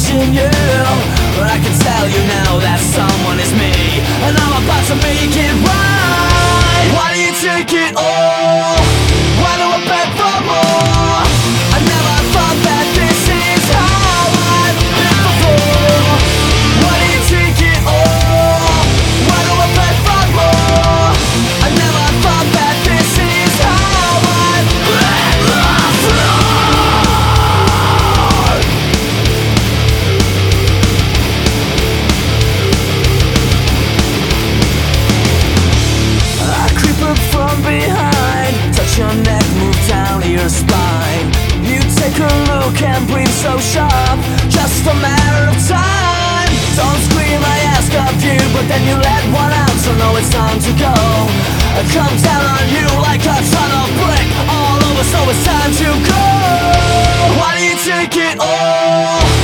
watching you, but I can tell you now that someone is me, and I'm about to make it right. Why do you take it all? Why do I beg for more? I never thought that this is how I've been before. Why do you take it all? Why do I beg for more? I never thought that this is how I've been before. I creep up from behind, touch your neck, move down to your spine. You take a look and breathe so sharp, just a matter of time. Don't scream, I ask of you, but then you let one out, so know it's time to go. I come down on you like a ton of brick, all over, so it's time to go. Why do you take it all?